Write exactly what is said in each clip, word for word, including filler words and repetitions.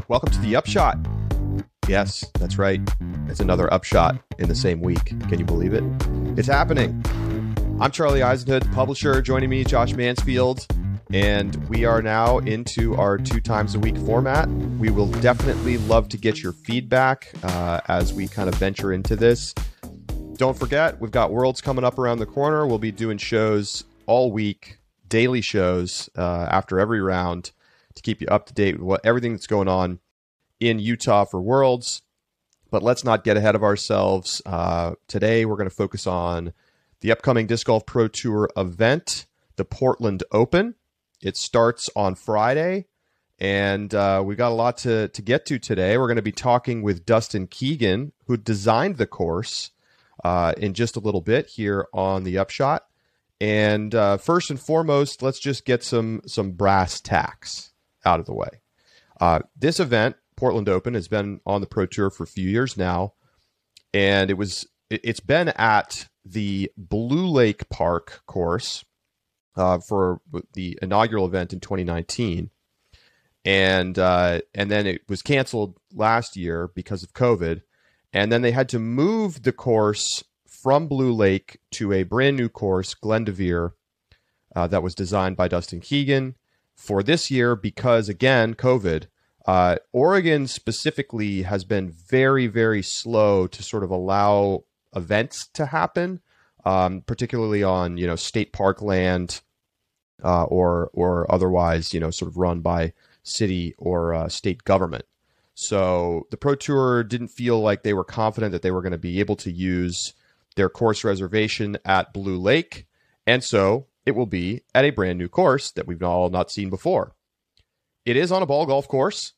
Welcome to the Upshot. Yes, that's right. It's another Upshot in the same week. Can you believe it? It's happening. I'm Charlie Eisenhood, publisher. Joining me, Josh Mansfield. And we are now into our two times a week format. We will definitely love to get your feedback uh, as we kind of venture into this. Don't forget, we've got Worlds coming up around the corner. We'll be doing shows all week, daily shows uh, after every round to keep you up to date with what everything that's going on in Utah for Worlds. But let's not get ahead of ourselves. Uh, today, we're going to focus on the upcoming Disc Golf Pro Tour event, the Portland Open. It starts on Friday, and uh, we got a lot to, to get to today. We're going to be talking with Dustin Keegan, who designed the course, uh, in just a little bit here on the Upshot. And uh, first and foremost, let's just get some some brass tacks out of the way. Uh, this event, Portland Open, has been on the Pro Tour for a few years now, and it was it, it's been at the Blue Lake Park course uh, for the inaugural event in twenty nineteen, and uh, and then it was canceled last year because of COVID, and then they had to move the course from Blue Lake to a brand new course, Glendoveer, uh, that was designed by Dustin Keegan for this year because, again, COVID. Uh, Oregon specifically has been very, very slow to sort of allow events to happen, um, particularly on, you know, state park land uh, or or otherwise, you know, sort of run by city or uh, state government. So the Pro Tour didn't feel like they were confident that they were going to be able to use their course reservation at Blue Lake, and so it will be at a brand new course that we've all not seen before. It is on a ball golf course,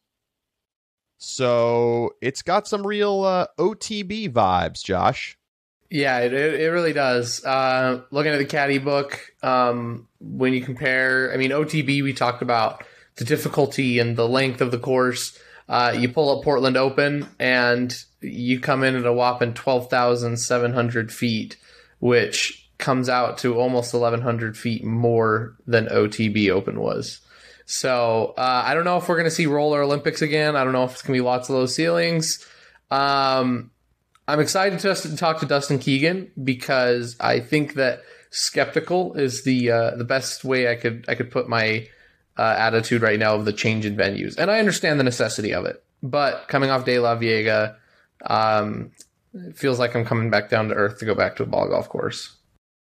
so it's got some real uh, O T B vibes, Josh. Yeah, it it really does. Uh, looking at the caddy book, um, when you compare, I mean, O T B, we talked about the difficulty and the length of the course. Uh, you pull up Portland Open, and you come in at a whopping twelve thousand seven hundred feet, which comes out to almost eleven hundred feet more than O T B Open was. So uh, I don't know if we're going to see Roller Olympics again. I don't know if it's going to be lots of low ceilings. Um, I'm excited to, to talk to Dustin Keegan because I think that skeptical is the uh, the best way I could I could put my uh, attitude right now of the change in venues. And I understand the necessity of it. But coming off De La Viega, um, it feels like I'm coming back down to earth to go back to a ball golf course.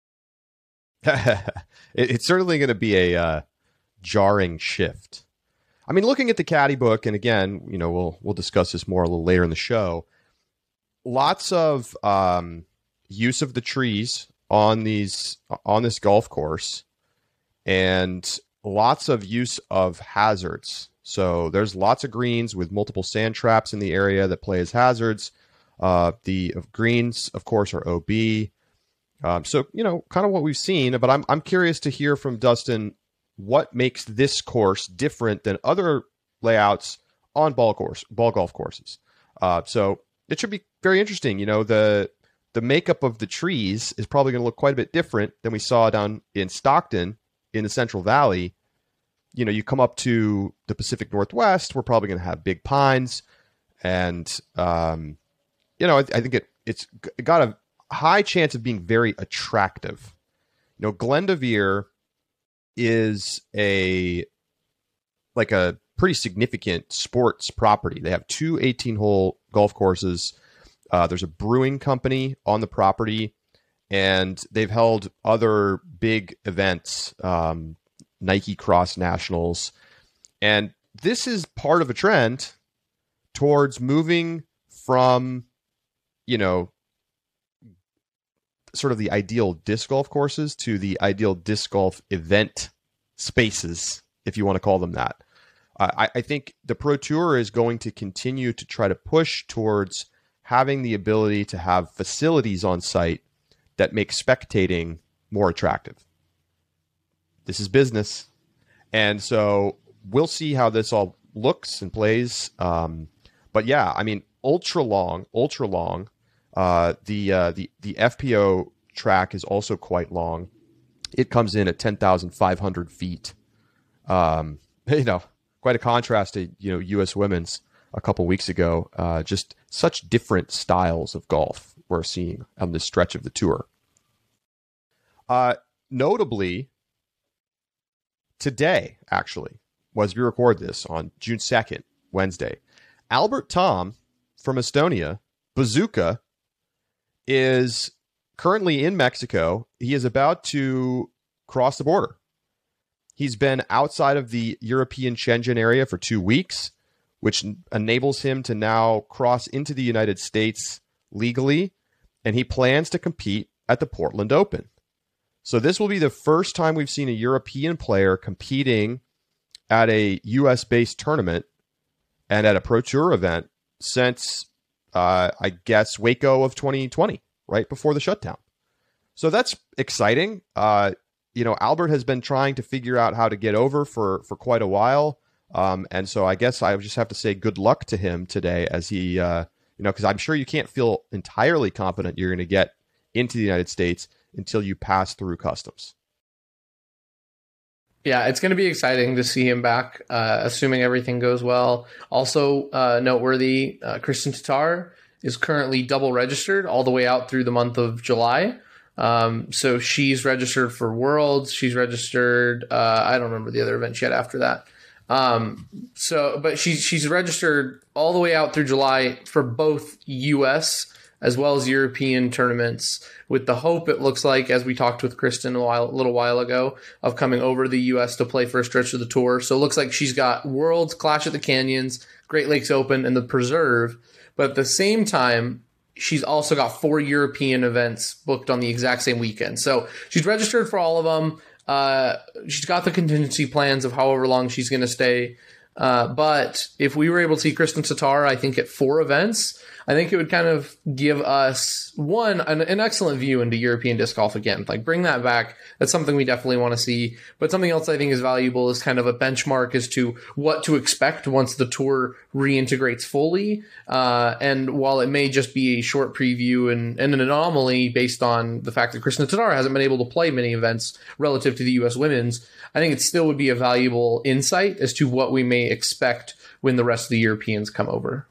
it, it's certainly going to be a uh, jarring shift. I mean, looking at the caddy book, and again, you know, we'll we'll discuss this more a little later in the show. Lots of um, use of the trees on these on this golf course, and lots of use of hazards. So there's lots of greens with multiple sand traps in the area that play as hazards. Uh, the greens, of course, are O B. Um, so, you know, kind of what we've seen, but I'm I'm curious to hear from Dustin what makes this course different than other layouts on ball course, ball golf courses. Uh, so it should be very interesting. You know, the the makeup of the trees is probably going to look quite a bit different than we saw down in Stockton in the Central Valley. You know, you come up to the Pacific Northwest, we're probably going to have big pines, and um, you know, I, I think it it's got a high chance of being very attractive. You know, Glendoveer is a like a pretty significant sports property. They have two eighteen-hole golf courses. Uh, there's a brewing company on the property, and they've held other big events, um, Nike Cross Nationals. And this is part of a trend towards moving from, you know, sort of the ideal disc golf courses to the ideal disc golf event spaces, if you want to call them that. Uh, I, I think the Pro Tour is going to continue to try to push towards having the ability to have facilities on site that make spectating more attractive. This is business. And so we'll see how this all looks and plays. Um, but yeah, I mean, ultra long, ultra long. Uh, the uh, the the F P O track is also quite long. It comes in at ten thousand five hundred feet. Um, you know, quite a contrast to, you know, U S Women's. a couple weeks ago. Uh, just such different styles of golf we're seeing on this stretch of the tour. Uh, notably, today, actually, as we record this on June second, Wednesday, Albert Tom from Estonia, Bazooka, is currently in Mexico. He is about to cross the border. He's been outside of the European Schengen area for two weeks, which enables him to now cross into the United States legally, and he plans to compete at the Portland Open. So this will be the first time we've seen a European player competing at a U S-based tournament and at a Pro Tour event since, uh, I guess, Waco of twenty twenty, right before the shutdown. So that's exciting. Uh, you know, Albert has been trying to figure out how to get over for, for quite a while. Um, and so I guess I just have to say good luck to him today as he, uh, you know, because I'm sure you can't feel entirely confident you're going to get into the United States until you pass through customs. Yeah, it's going to be exciting to see him back, uh, assuming everything goes well. Also uh, noteworthy, uh, Kristin Tattar is currently double registered all the way out through the month of July. Um, so she's registered for Worlds. She's registered. Uh, I don't remember the other event she had after that. Um, so, but she's, she's registered all the way out through July for both U S as well as European tournaments, with the hope, it looks like, as we talked with Kristin a while, a little while ago, of coming over to the U S to play for a stretch of the tour. So it looks like she's got Worlds, Clash at the Canyons, Great Lakes Open, and the Preserve. But at the same time, she's also got four European events booked on the exact same weekend. So she's registered for all of them. Uh, she's got the contingency plans of however long she's going to stay. Uh, but if we were able to see Kristin Tattar, I think, at four events, I think it would kind of give us, one, an, an excellent view into European disc golf again. Like, bring that back. That's something we definitely want to see. But something else I think is valuable is kind of a benchmark as to what to expect once the tour reintegrates fully. Uh, and while it may just be a short preview and, and an anomaly based on the fact that Kristin Tattar hasn't been able to play many events relative to the U S women's, I think it still would be a valuable insight as to what we may expect when the rest of the Europeans come over.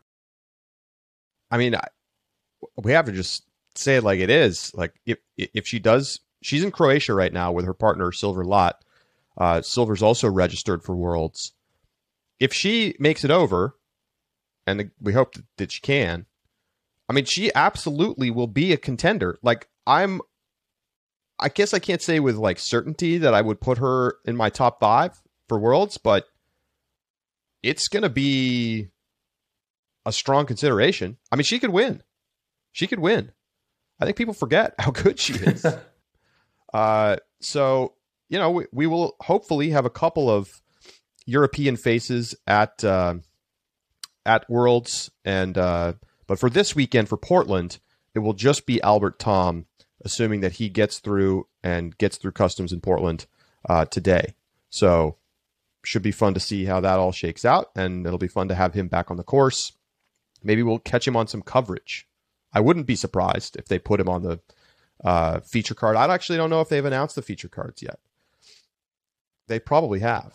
I mean, I, we have to just say it like it is. Like, if if she does, she's in Croatia right now with her partner, Silver Lott. Uh, Silver's also registered for Worlds. If she makes it over, and we hope that, that she can, I mean, she absolutely will be a contender. Like, I'm, I guess I can't say with, like, certainty that I would put her in my top five for Worlds, but it's going to be a strong consideration. I mean, she could win. She could win. I think people forget how good she is. uh, so, you know, we, we will hopefully have a couple of European faces at uh, at Worlds, and uh, but for this weekend for Portland, it will just be Albert Tom, assuming that he gets through and gets through customs in Portland uh, today. So, should be fun to see how that all shakes out, and it'll be fun to have him back on the course. Maybe we'll catch him on some coverage. I wouldn't be surprised if they put him on the uh, feature card. I actually don't know if they've announced the feature cards yet. They probably have.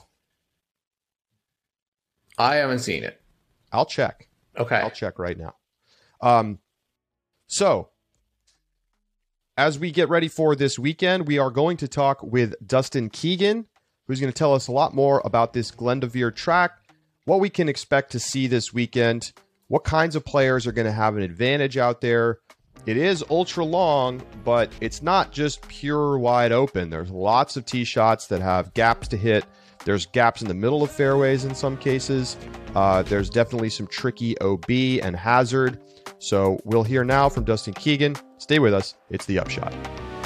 I haven't seen it. I'll check. Okay. I'll check right now. Um, so, as we get ready for this weekend, we are going to talk with Dustin Keegan, who's going to tell us a lot more about this Glendoveer track, what we can expect to see this weekend, what kinds of players are going to have an advantage out there. It is ultra long, but it's not just pure wide open. There's lots of tee shots that have gaps to hit. There's gaps in the middle of fairways in some cases. Uh, there's definitely some tricky O B and hazard. So we'll hear now from Dustin Keegan. Stay with us. It's The Upshot.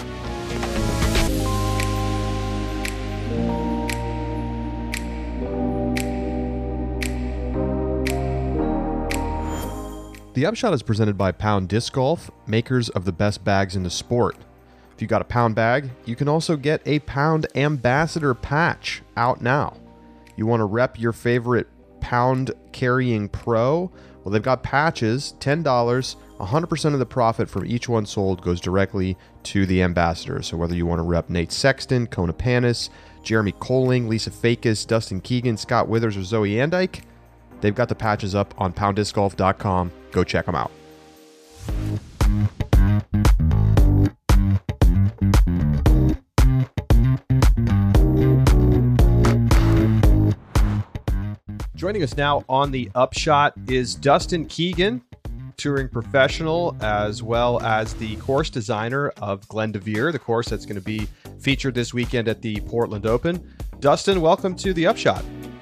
The Upshot is presented by Pound Disc Golf, makers of the best bags in the sport. If you got a Pound bag, you can also get a Pound Ambassador patch out now. You want to rep your favorite Pound carrying pro? Well, they've got patches, ten dollars, one hundred percent of the profit from each one sold goes directly to the ambassador. So whether you want to rep Nate Sexton, Kona Panis, Jeremy Koling, Lisa Fakis, Dustin Keegan, Scott Withers, or Zoe Andike, They've got the patches up on pound disc golf dot com. Go check them out. Joining us now on the Upshot is Dustin Keegan, touring professional, as well as the course designer of Glendoveer, the course that's going to be featured this weekend at the Portland Open. Dustin, welcome to the Upshot.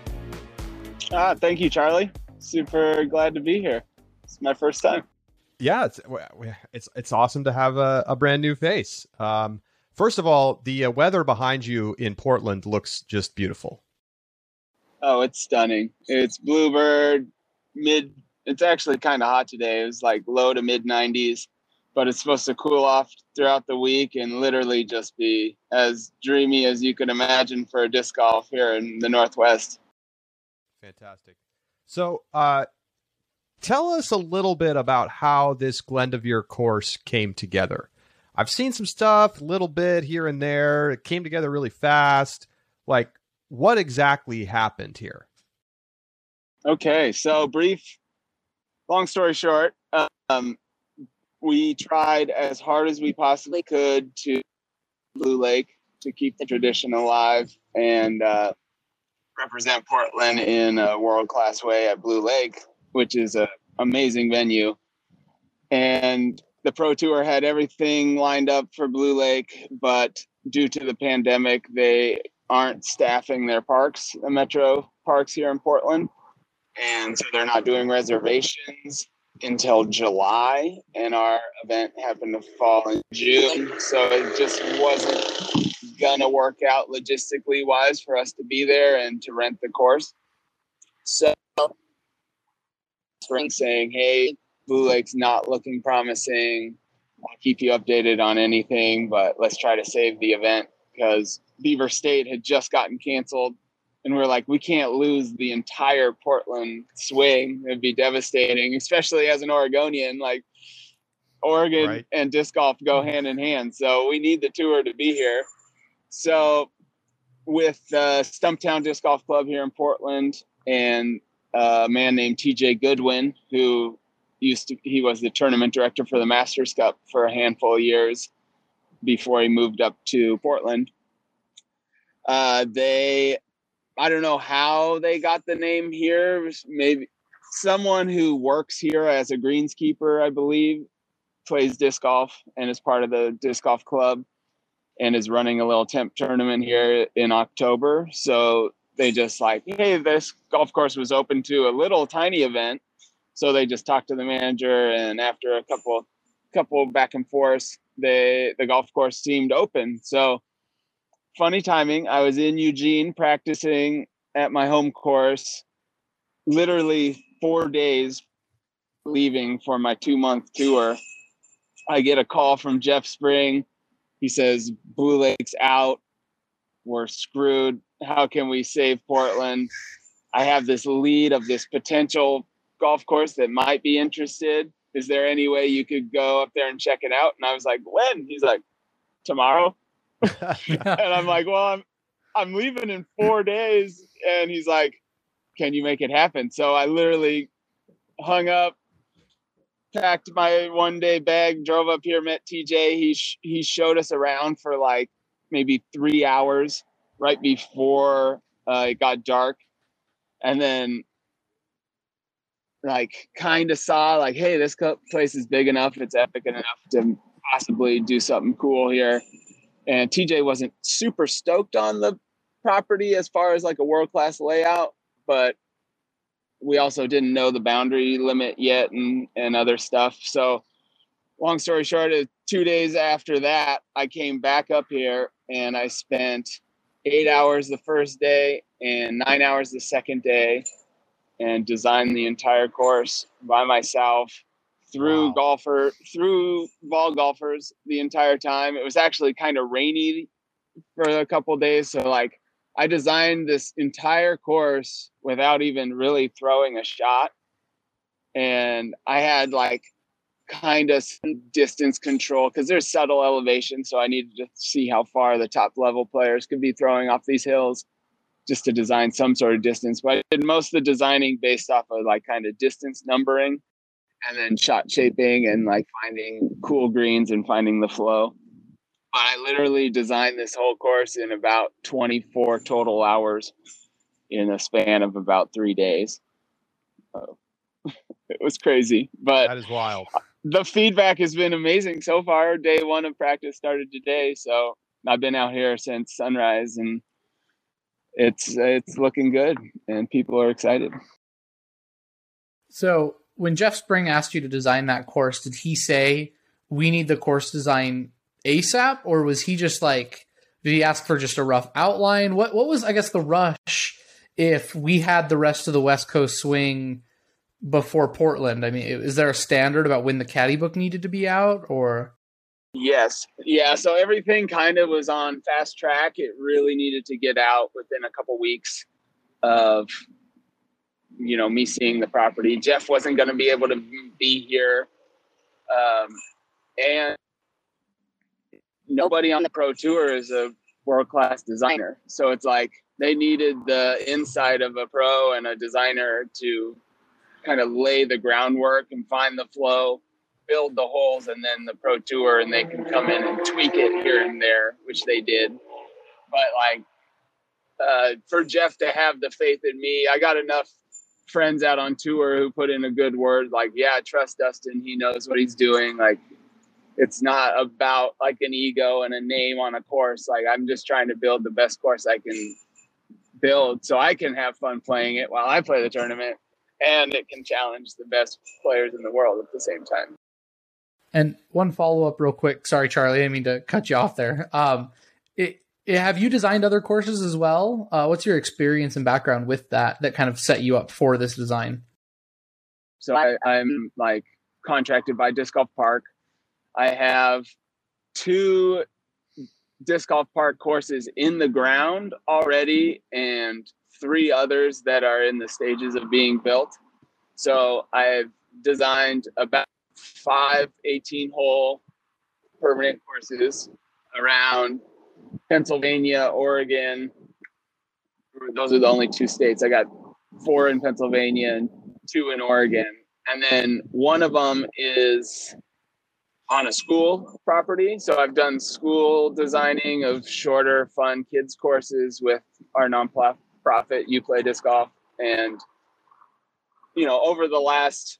Ah, thank you, Charlie. Super glad to be here. It's my first time. Yeah, it's it's it's awesome to have a, a brand new face. Um, first of all, the uh, weather behind you in Portland looks just beautiful. Oh, it's stunning. It's bluebird, mid. It's actually kind of hot today. It was like low to mid nineties, but it's supposed to cool off throughout the week and literally just be as dreamy as you could imagine for a disc golf here in the Northwest. Fantastic. So, uh, tell us a little bit about how this Glendoveer course came together. I've seen some stuff, a little bit here and there. It came together really fast. Like, what exactly happened here? Okay, so brief, long story short, um, we tried as hard as we possibly could to Blue Lake to keep the tradition alive and uh, represent Portland in a world-class way at Blue Lake, which is an amazing venue. And the Pro Tour had everything lined up for Blue Lake, but due to the pandemic, they aren't staffing their parks, the metro parks here in Portland. And so they're not doing reservations until July. And our event happened to fall in June. So it just wasn't going to work out logistically wise for us to be there and to rent the course. So spring saying, hey, Blue Lake's not looking promising. I'll keep you updated on anything, but let's try to save the event, because Beaver State had just gotten canceled, and we're like, we can't lose the entire Portland swing. It'd be devastating, especially as an Oregonian. Like, Oregon right. and disc golf go hand in hand, so we need the tour to be here. So with uh, Stumptown Disc Golf Club here in Portland and a man named T J Goodwin, who used to, he was the tournament director for the Masters Cup for a handful of years before he moved up to Portland. Uh, they, I don't know how they got the name here. Maybe someone who works here as a greenskeeper, I believe, plays disc golf and is part of the disc golf club and is running a little temp tournament here in October. So they just like, hey, this golf course was open to a little tiny event. So they just talked to the manager, and after a couple, couple back and forth, they, the golf course seemed open. So funny timing. I was in Eugene practicing at my home course, literally four days leaving for my two month tour. I get a call from Jeff Spring. He says, Blue Lake's out. We're screwed. How can we save Portland? I have this lead of this potential golf course that might be interested. Is there any way you could go up there and check it out? And I was like, when? He's like, tomorrow. And I'm like, well, I'm, I'm leaving in four days. And he's like, can you make it happen? So I literally hung up, packed my one day bag, drove up here, met T J. He, sh- he showed us around for like maybe three hours right before uh, it got dark. And then like kind of saw like, hey, this place is big enough. It's epic enough to possibly do something cool here. And T J wasn't super stoked on the property as far as like a world-class layout, but we also didn't know the boundary limit yet and, and other stuff. So long story short, two days after that, I came back up here and I spent eight hours the first day and nine hours the second day and designed the entire course by myself through wow. golfer, through ball golfers the entire time. It was actually kind of rainy for a couple of days. So like I designed this entire course without even really throwing a shot. And I had like kind of distance control because there's subtle elevation. So I needed to see how far the top level players could be throwing off these hills. just to design some sort of distance. But I did most of the designing based off of like kind of distance numbering and then shot shaping and like finding cool greens and finding the flow. But I literally designed this whole course in about twenty-four total hours in a span of about three days. So it was crazy, but that is wild. The feedback has been amazing so far. Day one of practice started today, so I've been out here since sunrise, and it's it's looking good, and people are excited. So when Jeff Spring asked you to design that course, did he say we need the course design ASAP, or was he just like, did he ask for just a rough outline? What what was, I guess, the rush if we had the rest of the West Coast swing before Portland? I mean, is there a standard about when the caddy book needed to be out, or? Yes. Yeah. So everything kind of was on fast track. It really needed to get out within a couple weeks of, you know, me seeing the property. Jeff wasn't going to be able to be here. Um, and nobody on the pro tour is a world-class designer. So it's like they needed the insight of a pro and a designer to kind of lay the groundwork and find the flow, build the holes, and then the pro tour, and they can come in and tweak it here and there, which they did. But like uh, for Jeff to have the faith in me, I got enough friends out on tour who put in a good word. Like, yeah, trust Dustin. He knows what he's doing. Like, it's not about like an ego and a name on a course. Like, I'm just trying to build the best course I can build so I can have fun playing it while I play the tournament, and it can challenge the best players in the world at the same time. And one follow-up real quick. Sorry, Charlie, I didn't mean to cut you off there. Um, it, it, have you designed other courses as well? Uh, what's your experience and background with that that kind of set you up for this design? So I, I'm like contracted by Disc Golf Park. I have two Disc Golf Park courses in the ground already and three others that are in the stages of being built. So I've designed about five eighteen-hole permanent courses around Pennsylvania, Oregon. Those are the only two states. I got four in Pennsylvania and two in Oregon. And then one of them is on a school property. So I've done school designing of shorter, fun kids courses with our nonprofit, You Play Disc Golf. And, you know, over the last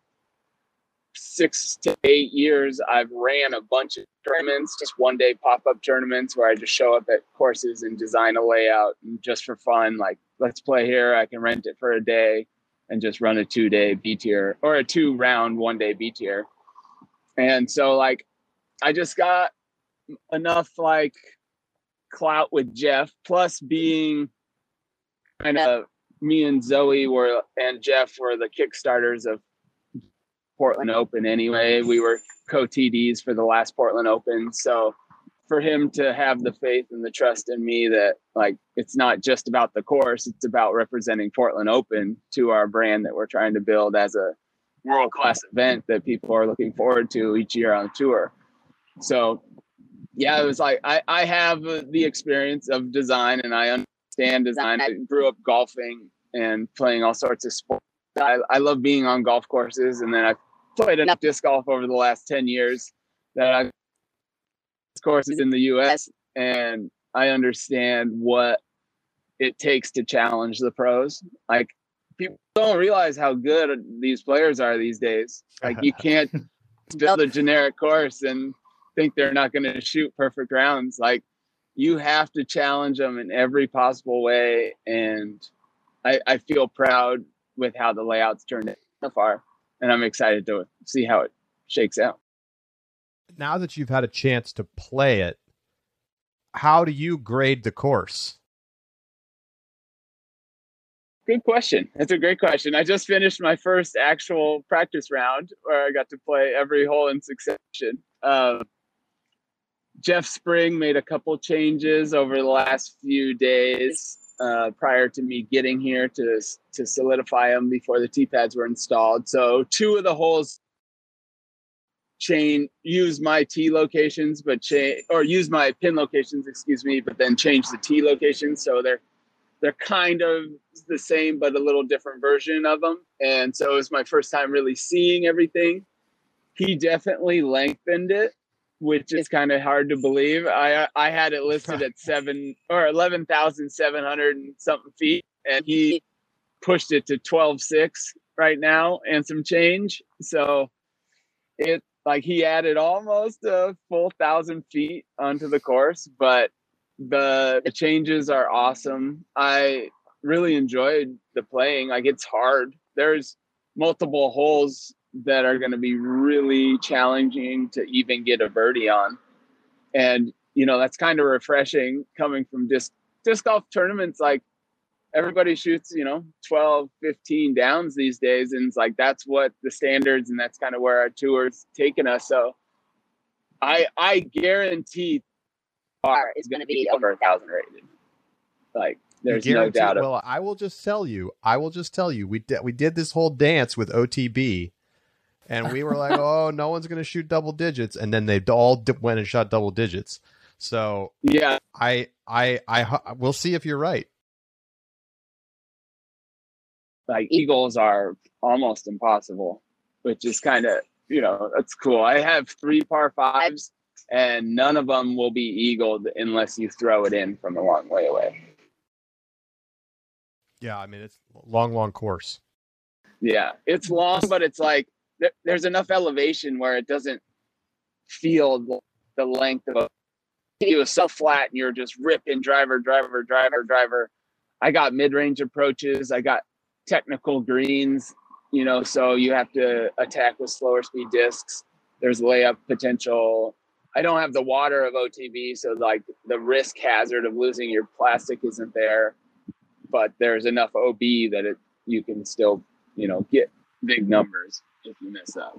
six to eight years, I've ran a bunch of tournaments, just one day pop-up tournaments where I just show up at courses and design a layout and just for fun, like, let's play here. I can rent it for a day and just run a two day B tier or a two round one day B tier. And so like, I just got enough like clout with Jeff, plus being kind of me and Zoe were, and Jeff were the Kickstarters of Portland Open anyway. We were co-T Ds for the last Portland Open. So for him to have the faith and the trust in me that like, it's not just about the course, it's about representing Portland Open to our brand that we're trying to build as a world-class event that people are looking forward to each year on tour. So yeah, it was like, I, I have the experience of design and I understand design. I grew up golfing and playing all sorts of sports. I, I love being on golf courses, and then I've played enough disc golf over the last ten years that I've courses in the U S, and I understand what it takes to challenge the pros. Like, people don't realize how good these players are these days. Like, you can't build a generic course and think they're not going to shoot perfect rounds. Like, you have to challenge them in every possible way. And I, I feel proud with how the layouts turned out so far. And I'm excited to see how it shakes out. Now that you've had a chance to play it, how do you grade the course? Good question. That's a great question. I just finished my first actual practice round where I got to play every hole in succession. Uh, Jeff Spring made a couple changes over the last few days uh, prior to me getting here to, to solidify them before the tee pads were installed. So two of the holes chain use my tee locations, but change or use my pin locations, excuse me, but then change the tee locations. So they're they're kind of the same, but a little different version of them. And so it was my first time really seeing everything. He definitely lengthened it, which is kind of hard to believe. I I had it listed at seven or eleven thousand seven hundred and something feet, and he pushed it to twelve six right now and some change. So it like he added almost a full thousand feet onto the course, but the, the changes are awesome. I really enjoyed the playing. Like, it's hard. There's multiple holes that are going to be really challenging to even get a birdie on. And, you know, that's kind of refreshing coming from disc, disc golf tournaments. Like, everybody shoots, you know, twelve, fifteen downs these days. And it's like, that's what the standards, and that's kind of where our tour's taken us. So I, I guarantee is going to be over a thousand rated. Like, there's no doubt. Well, I will just tell you, I will just tell you, we did, we did this whole dance with O T B, and we were like, oh, no one's going to shoot double digits. And then they all went and shot double digits. So yeah, I, I, I, we'll see if you're right. Like, eagles are almost impossible, which is kind of, you know, that's cool. I have three par fives, and none of them will be eagled unless you throw it in from a long way away. Yeah, I mean, it's a long, long course. Yeah, it's long, but it's like th- there's enough elevation where it doesn't feel the, the length of a. It was so flat, and you're just ripping driver, driver, driver, driver. I got mid-range approaches. I got technical greens, you know, so you have to attack with slower speed discs. There's layup potential. I don't have the water of O T B, so like the risk hazard of losing your plastic isn't there, but there's enough O B that it you can still, you know, get big numbers if you mess up.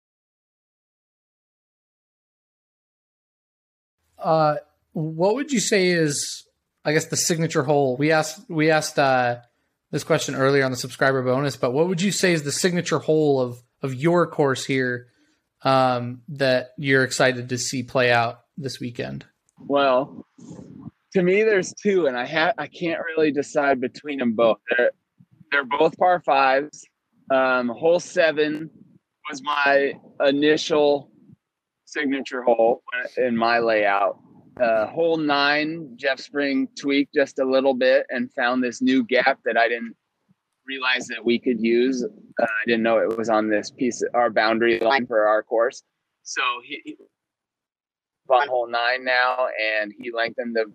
Uh, what would you say is, I guess, the signature hole? We asked we asked uh, this question earlier on the subscriber bonus, but what would you say is the signature hole of of your course here um, that you're excited to see play out this weekend? Well, to me, there's two, and I ha- I can't really decide between them both. They're they're both par fives. Um, hole seven was my initial signature hole in my layout. Uh, hole nine, Jeff Spring tweaked just a little bit and found this new gap that I didn't realize that we could use. Uh, I didn't know it was on this piece, our boundary line for our course. So he, he on hole nine now, and he lengthened the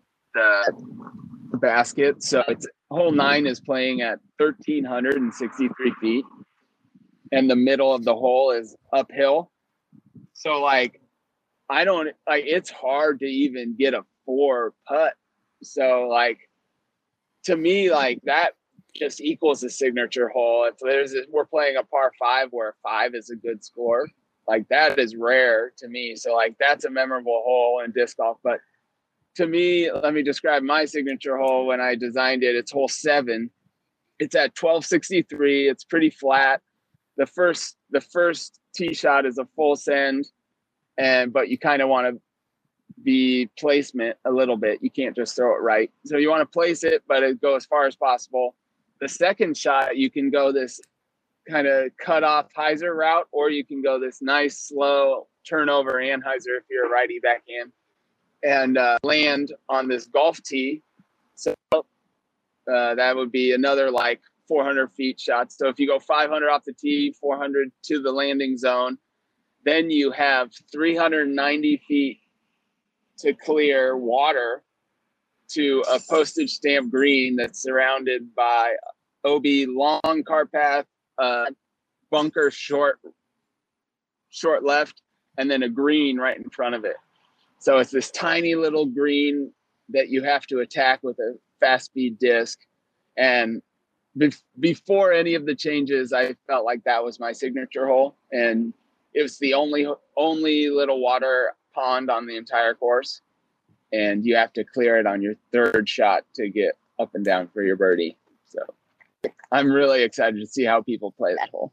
the basket. So it's hole nine is playing at one thousand three hundred sixty-three feet, and the middle of the hole is uphill. So like, I don't like, it's hard to even get a four putt. So like, to me, like that just equals a signature hole. If there's a, we're playing a par five where five is a good score, like that is rare to me. So like, that's a memorable hole in disc golf. But to me, let me describe my signature hole when I designed it. It's hole seven. It's at twelve sixty-three. It's pretty flat. The first, the first tee shot is a full send, and but you kind of want to be placement a little bit. You can't just throw it right. So you want to place it, but it go as far as possible. The second shot, you can go this kind of cut off hyzer route, or you can go this nice slow turnover anhyzer if you're a righty backhand, and uh, land on this golf tee. So uh, that would be another like four hundred feet shot. So if you go five hundred off the tee, four hundred to the landing zone, then you have three hundred ninety feet to clear water to a postage stamp green that's surrounded by O B long car path, uh, bunker short, short left, and then a green right in front of it. So it's this tiny little green that you have to attack with a fast speed disc. And be- before any of the changes, I felt like that was my signature hole. And it was the only, only little water pond on the entire course. And you have to clear it on your third shot to get up and down for your birdie. So I'm really excited to see how people play that hole.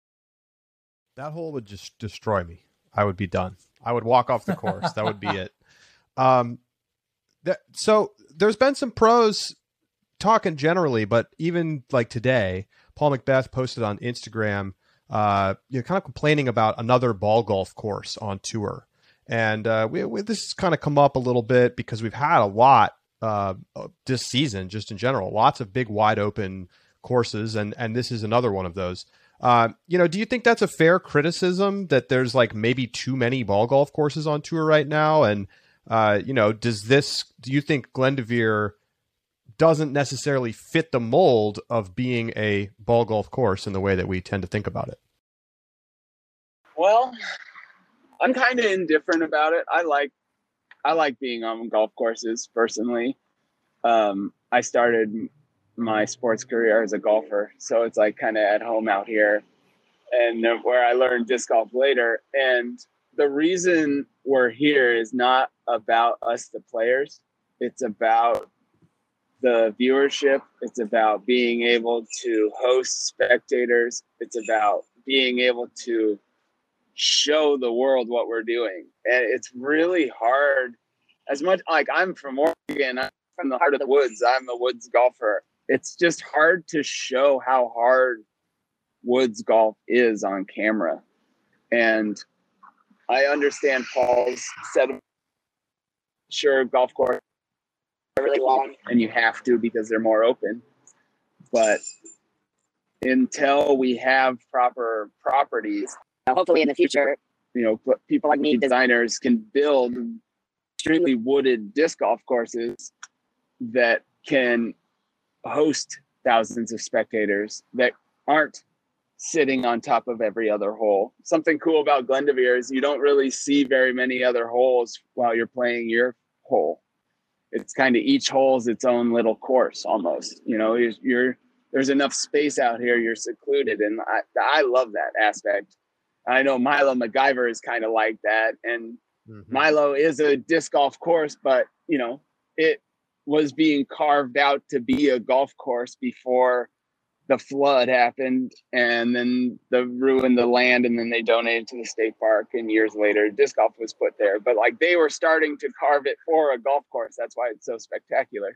That hole would just destroy me. I would be done. I would walk off the course. That would be it. Um, that, so there's been some pros talking generally, but even like today, Paul McBeth posted on Instagram, uh, you know, kind of complaining about another ball golf course on tour. And uh, we, we, this has kind of come up a little bit because we've had a lot uh, this season, just in general, lots of big wide open courses. And, and this is another one of those. Uh, you know, do you think that's a fair criticism that there's like maybe too many ball golf courses on tour right now? And, uh, you know, does this, do you think Glendoveer doesn't necessarily fit the mold of being a ball golf course in the way that we tend to think about it? Well, I'm kind of indifferent about it. I like, I like being on golf courses personally. Um, I started my sports career as a golfer, so it's like kind of at home out here, and where I learned disc golf later. And the reason we're here is not about us, the players. It's about the viewership. It's about being able to host spectators. It's about being able to show the world what we're doing. And it's really hard. As much like I'm from Oregon, I'm from the heart of the woods. I'm a woods golfer. It's just hard to show how hard woods golf is on camera. And I understand Paul's said, sure, golf course are really long and you have to because they're more open. But until we have proper properties, hopefully in the future, you know, people like me, designers, can build extremely wooded disc golf courses that can host thousands of spectators that aren't sitting on top of every other hole. Something cool about Glendoveer is you don't really see very many other holes while you're playing your hole. It's kind of each hole is its own little course almost. You know, you're, you're there's enough space out here, you're secluded, and I, I love that aspect. I know Milo MacGyver is kind of like that, and mm-hmm. Milo is a disc golf course, but you know, it was being carved out to be a golf course before the flood happened, and then the ruined the land, and then they donated to the state park, and years later disc golf was put there. But like they were starting to carve it for a golf course. That's why it's so spectacular.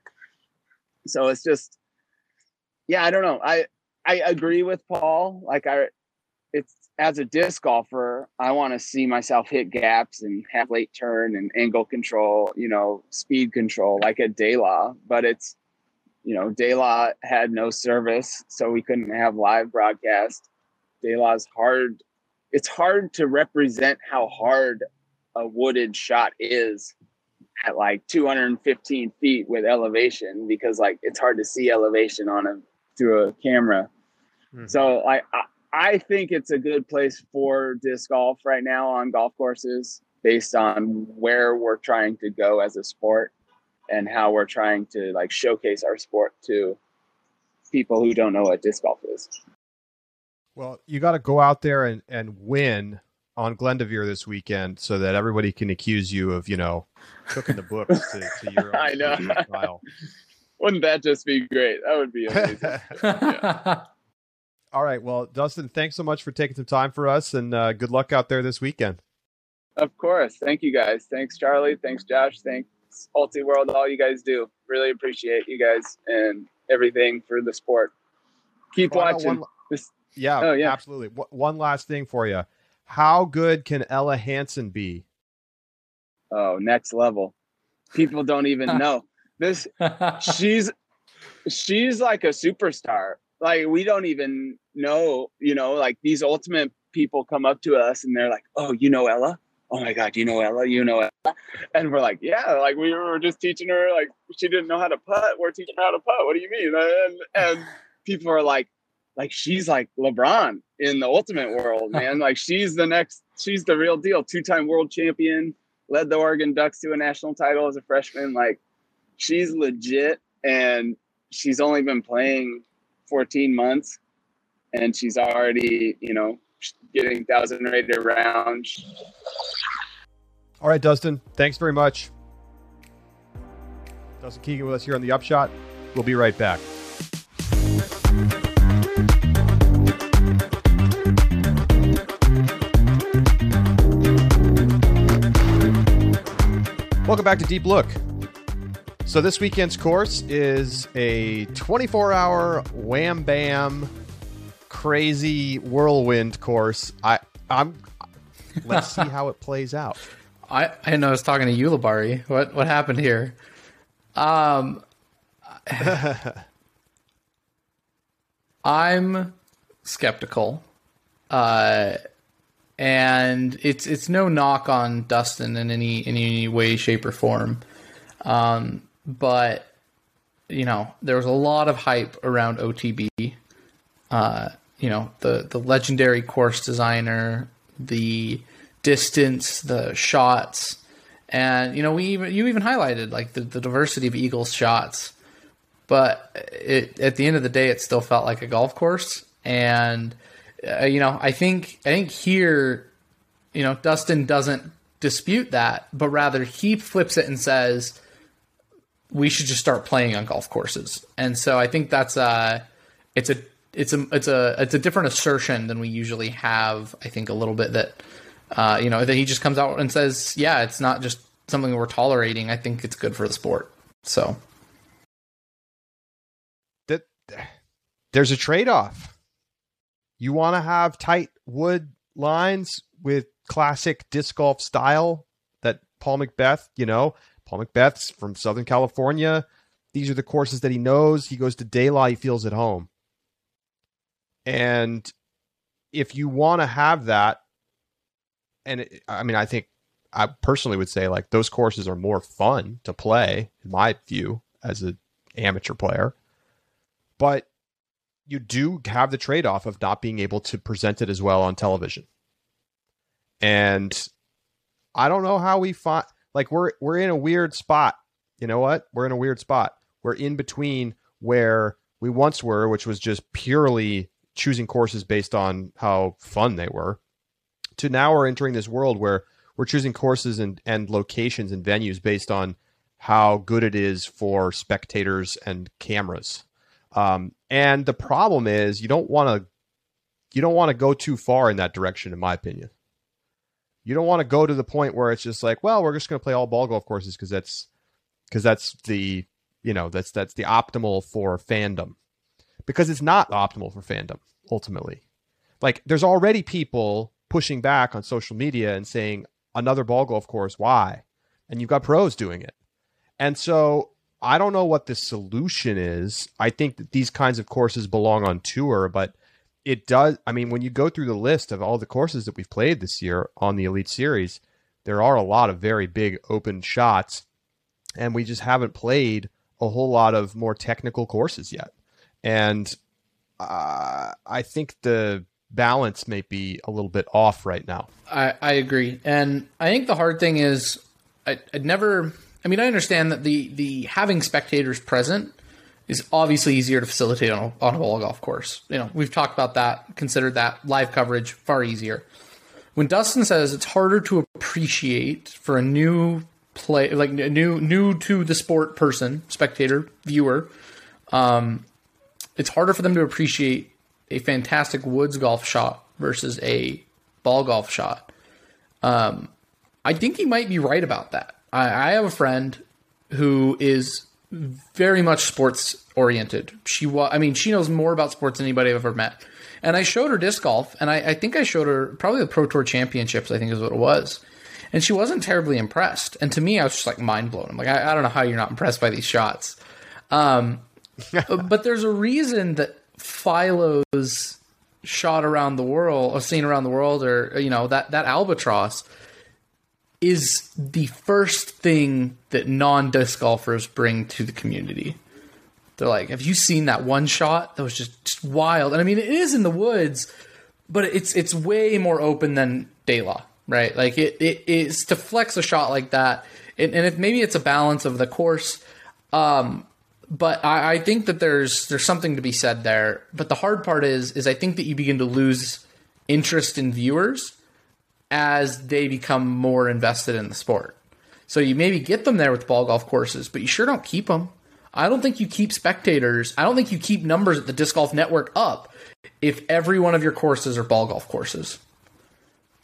So it's just, yeah, I don't know. I I agree with Paul. Like I it's as a disc golfer, I want to see myself hit gaps and have late turn and angle control, you know, speed control like a De La. But it's, you know, De La had no service, so we couldn't have live broadcast. De La's hard. It's hard to represent how hard a wooded shot is at like two hundred fifteen feet with elevation, because like it's hard to see elevation on a through a camera. Mm-hmm. So like I, I think it's a good place for disc golf right now on golf courses based on where we're trying to go as a sport and how we're trying to like showcase our sport to people who don't know what disc golf is. Well, you got to go out there and, and win on Glendoveer this weekend so that everybody can accuse you of, you know, cooking the books to, to your own I know. style. Wouldn't that just be great? That would be amazing. Yeah. All right. Well, Dustin, thanks so much for taking some time for us, and uh, good luck out there this weekend. Of course. Thank you, guys. Thanks, Charlie. Thanks, Josh. Thanks, Ulti World. All you guys do. Really appreciate you guys and everything for the sport. Keep well, watching. One, this. Yeah, oh, yeah, absolutely. W- one last thing for you. How good can Ella Hansen be? Oh, next level. People don't even know. This she's she's like a superstar. Like we don't even know, you know, like these ultimate people come up to us and they're like, "Oh, you know Ella? Oh my God, you know Ella? You know Ella?" And we're like, "Yeah, like we were just teaching her, like she didn't know how to putt. We're teaching her how to putt. What do you mean?" And and people are like, like she's like LeBron in the ultimate world, man. Like she's the next, she's the real deal. Two-time world champion, led the Oregon Ducks to a national title as a freshman. Like she's legit, and she's only been playing fourteen months, and she's already, you know, getting thousand rated rounds. All right, Dustin, thanks very much. Dustin Keegan with us here on The Upshot. We'll be right back. Welcome back to Deep Look. So this weekend's course is a twenty-four hour wham bam crazy whirlwind course. I I'm let's see how it plays out. I, I didn't know I was talking to you, Labari. What what happened here? Um I'm skeptical. Uh and it's it's no knock on Dustin in any in any way, shape, or form. Um But, you know, there was a lot of hype around O T B. Uh, you know, the, the legendary course designer, the distance, the shots. And, you know, we even, you even highlighted, like, the, the diversity of Eagles' shots. But it, at the end of the day, it still felt like a golf course. And, uh, you know, I think I think here, you know, Dustin doesn't dispute that, but rather he flips it and says, we should just start playing on golf courses. And so I think that's a, it's a, it's a, it's a, it's a different assertion than we usually have. I think a little bit that, uh, you know, that he just comes out and says, yeah, it's not just something we're tolerating. I think it's good for the sport. So that there's a trade-off. You want to have tight wood lines with classic disc golf style that Paul McBeth, you know, Paul McBeth's from Southern California. These are the courses that he knows. He goes to De La, he feels at home. And if you want to have that, and it, I mean, I think I personally would say like those courses are more fun to play, in my view, as an amateur player. But you do have the trade-off of not being able to present it as well on television. And I don't know how we find... Like we're we're in a weird spot. You know what? We're in a weird spot. We're in between where we once were, which was just purely choosing courses based on how fun they were, to now we're entering this world where we're choosing courses and, and locations and venues based on how good it is for spectators and cameras. Um, and the problem is you don't want to you don't want to go too far in that direction, in my opinion. You don't want to go to the point where it's just like, well, we're just going to play all ball golf courses because that's because that's the you know that's that's the optimal for fandom, because it's not optimal for fandom ultimately. Like there's already people pushing back on social media and saying another ball golf course, why? And you've got pros doing it, and so I don't know what the solution is. I think that these kinds of courses belong on tour, but it does. I mean, when you go through the list of all the courses that we've played this year on the Elite Series, there are a lot of very big open shots, and we just haven't played a whole lot of more technical courses yet. And uh, I think the balance may be a little bit off right now. I, I agree. And I think the hard thing is I, I'd never, I mean, I understand that the, the having spectators present is obviously easier to facilitate on a, on a ball golf course. You know, we've talked about that, considered that live coverage far easier. When Dustin says it's harder to appreciate for a new play, like a new, new to the sport person, spectator, viewer, um, it's harder for them to appreciate a fantastic woods golf shot versus a ball golf shot. Um, I think he might be right about that. I, I have a friend who is very much sports oriented. She was, I mean, she knows more about sports than anybody I've ever met. And I showed her disc golf, and I, I think I showed her probably the Pro Tour Championships, I think is what it was. And she wasn't terribly impressed. And to me, I was just like mind blown. I'm like, I, I don't know how you're not impressed by these shots. Um, but there's a reason that Philo's shot around the world, or seen around the world, or, you know, that, that albatross is the first thing that non-disc golfers bring to the community. They're like, have you seen that one shot that was just, just wild? And I mean, it is in the woods, but it's it's way more open than De La, right? Like it, it is to flex a shot like that. And, and if maybe it's a balance of the course, um, but I, I think that there's there's something to be said there. But the hard part is is I think that you begin to lose interest in viewers as they become more invested in the sport. So you maybe get them there with ball golf courses, but you sure don't keep them. I don't think you keep spectators. I don't think you keep numbers at the Disc Golf Network up if every one of your courses are ball golf courses.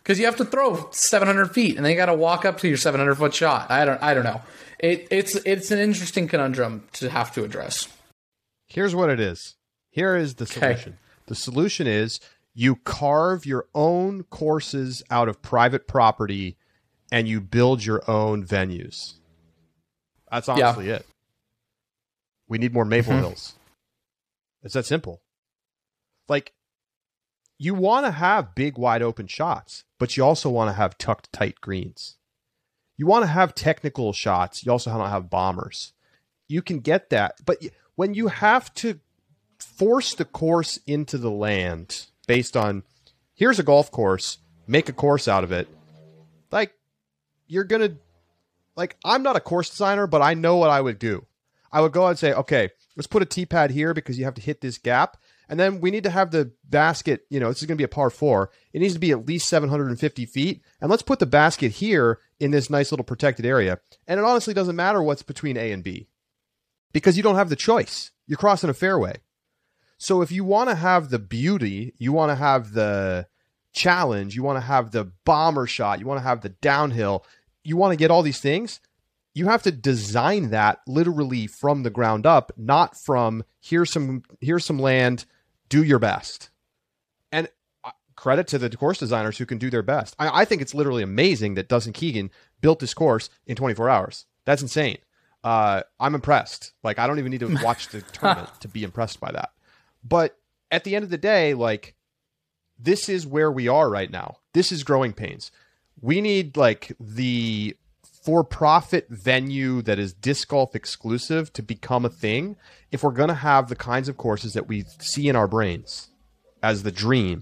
because you have to throw seven hundred feet, and then you got to walk up to your seven hundred foot shot. I don't, I don't know. It, it's it's an interesting conundrum to have to address. Here's what it is. Here is the solution. Okay. The solution is you carve your own courses out of private property, and you build your own venues. That's honestly yeah. it. We need more Maple mm-hmm. Hills. It's that simple. Like, you want to have big, wide open shots, but you also want to have tucked tight greens. You want to have technical shots. You also want to have bombers. You can get that. But when you have to force the course into the land based on, here's a golf course, make a course out of it, like, you're going to, like, I'm not a course designer, but I know what I would do. I would go out and say, okay, let's put a tee pad here because you have to hit this gap. And then we need to have the basket, you know, this is going to be a par four. It needs to be at least seven hundred fifty feet. And let's put the basket here in this nice little protected area. And it honestly doesn't matter what's between A and B because you don't have the choice. You're crossing a fairway. So if you want to have the beauty, you want to have the challenge, you want to have the bomber shot, you want to have the downhill, you want to get all these things, you have to design that literally from the ground up, not from here's some here's some land, do your best. And credit to the course designers who can do their best. I, I think it's literally amazing that Dustin Keegan built this course in twenty-four hours. That's insane. Uh, I'm impressed. Like, I don't even need to watch the tournament to be impressed by that. But at the end of the day, like, this is where we are right now. This is growing pains. We need like the for-profit venue that is disc golf exclusive to become a thing if we're going to have the kinds of courses that we see in our brains as the dream.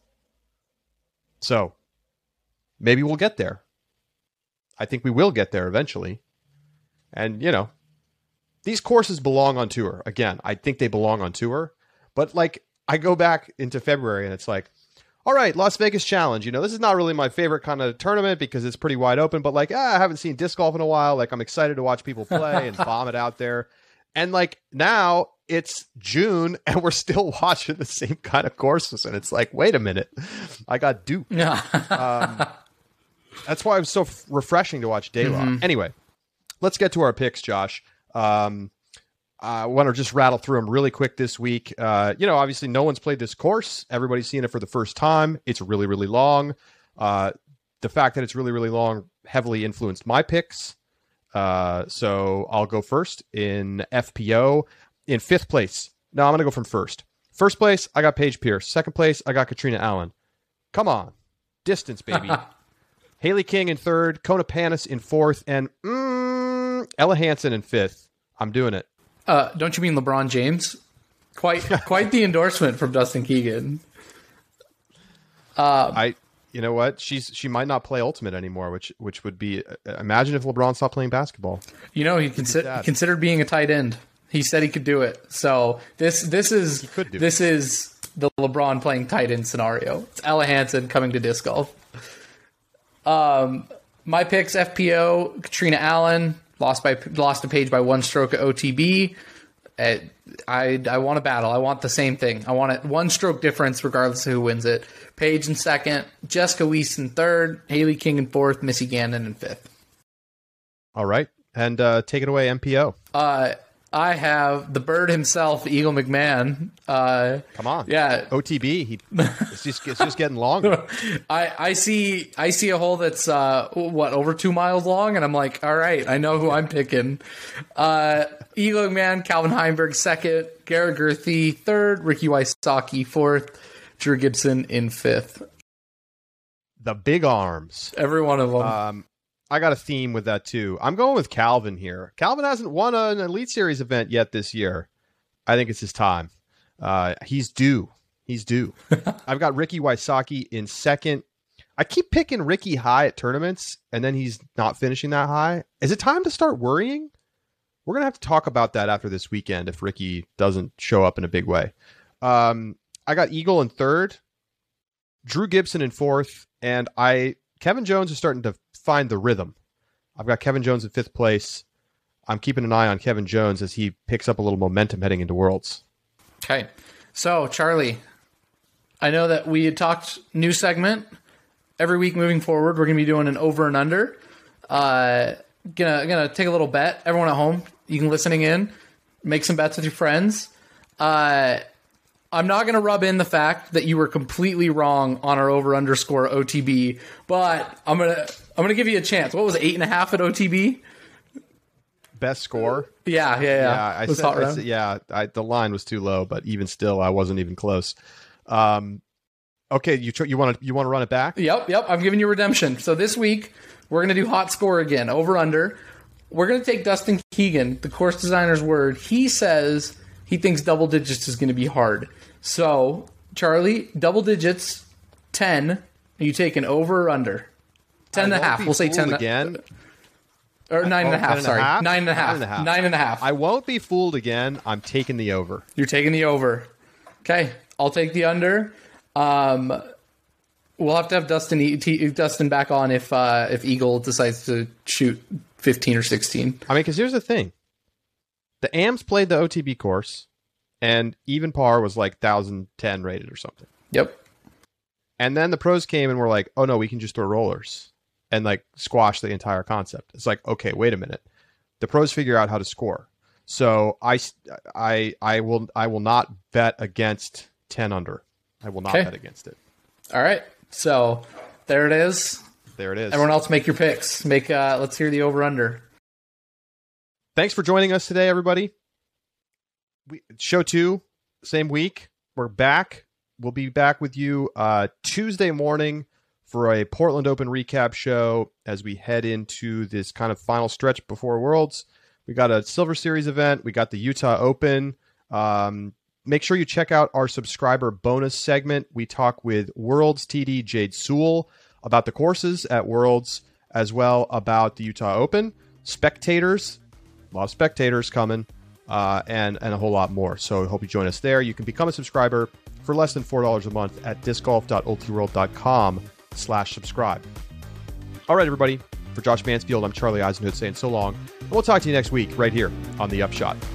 So maybe we'll get there. I think we will get there eventually. And, you know, these courses belong on tour. Again, I think they belong on tour. But, like, I go back into February and it's like, all right, Las Vegas Challenge. You know, this is not really my favorite kind of tournament because it's pretty wide open, but like, ah, I haven't seen disc golf in a while. Like, I'm excited to watch people play and bomb it out there. And like, now it's June and we're still watching the same kind of courses. And it's like, wait a minute, I got duped. Yeah. um, that's why it was so f- refreshing to watch Daylock. Mm-hmm. Anyway, let's get to our picks, Josh. Um, I want to just rattle through them really quick this week. Uh, you know, obviously no one's played this course. Everybody's seeing it for the first time. It's really, really long. Uh, the fact that it's really, really long heavily influenced my picks. Uh, so I'll go first in F P O. In fifth place, no, I'm going to go from first. First place, I got Paige Pierce. Second place, I got Katrina Allen. Come on. Distance, baby. Haley King in third. Kona Panis in fourth. And mm, Ella Hansen in fifth. I'm doing it. Uh, don't you mean LeBron James? Quite, quite the endorsement from Dustin Keegan. Uh, I, you know what? She's she might not play Ultimate anymore, which which would be. Uh, imagine if LeBron stopped playing basketball. You know, he consi- considered being a tight end. He said he could do it. So this this is this it. is the LeBron playing tight end scenario. It's Ella Hansen coming to disc golf. Um, my picks: F P O, Katrina Allen. Lost by lost to Paige by one stroke at O T B. Uh, I I want a battle. I want the same thing. I want it one stroke difference regardless of who wins it. Paige in second, Jessica Weiss in third, Haley King in fourth, Missy Gannon in fifth. All right, and uh, take it away, M P O. Uh, I have the bird himself, Eagle McMahon. Uh, Come on, yeah, O T B. He it's just it's just getting longer. I, I see I see a hole that's uh, what over two miles long, and I'm like, all right, I know who I'm picking. Uh, Eagle McMahon, Calvin Heimberg second, Garrett Gerthy third, Ricky Wysocki fourth, Drew Gibson in fifth. The big arms, every one of them. Um, I got a theme with that too. I'm going with Calvin here. Calvin hasn't won an Elite Series event yet this year. I think it's his time. Uh, he's due. He's due. I've got Ricky Wysocki in second. I keep picking Ricky high at tournaments, and then he's not finishing that high. Is it time to start worrying? We're going to have to talk about that after this weekend if Ricky doesn't show up in a big way. Um, I got Eagle in third, Drew Gibson in fourth, and I Kevin Jones is starting to find the rhythm. I've got Kevin Jones in fifth place. I'm keeping an eye on Kevin Jones as he picks up a little momentum heading into Worlds. Okay. So, Charlie, I know that we had talked new segment. every week moving forward, we're going to be doing an over and under. Uh, gonna gonna take a little bet. Everyone at home, you can listening in, make some bets with your friends. Uh, I'm not going to rub in the fact that you were completely wrong on our over underscore O T B, but I'm gonna I'm gonna give you a chance. What was it, eight and a half at O T B? Best score? Yeah, yeah, yeah. Yeah, I said, I said, yeah I, the line was too low, but even still, I wasn't even close. Um, okay, you tr- you want to you want to run it back? Yep, yep. I'm giving you redemption. So this week we're gonna do hot score again, over under. We're gonna take Dustin Keegan, the course designer's word. He says he thinks double digits is gonna be hard. So Charlie, double digits, ten. Are you taking over or under? Ten and a half. We'll say ten again. Or nine and a half, sorry. Nine Nine and a half. Nine and a half. Nine and a half. I won't be fooled again. I'm taking the over. You're taking the over. Okay, I'll take the under. Um, we'll have to have Dustin e- Dustin back on if uh, if Eagle decides to shoot fifteen or sixteen. I mean, because here's the thing. The A Ms played the O T B course, and even par was like one thousand ten rated or something. Yep. And then the pros came and were like, oh, no, we can just throw rollers. And like squash the entire concept. It's like, okay, wait a minute. The pros figure out how to score. So I, I, I will, I will not bet against ten under. I will not okay. bet against it. All right. So there it is. There it is. Everyone else, make your picks. Make. Uh, let's hear the over under. Thanks for joining us today, everybody. We, show two, same week. We're back. We'll be back with you uh, Tuesday morning for a Portland Open recap show as we head into this kind of final stretch before Worlds. We got a Silver Series event. We got the Utah Open. Um, make sure you check out our subscriber bonus segment. We talk with Worlds T D Jade Sewell about the courses at Worlds, as well about the Utah Open. Spectators, a lot of spectators coming, uh, and, and a whole lot more. So I hope you join us there. You can become a subscriber for less than four dollars a month at disc golf dot ultiworld dot com slash subscribe. All right, everybody. For Josh Mansfield, I'm Charlie Eisenhood saying so long. And we'll talk to you next week right here on The Upshot.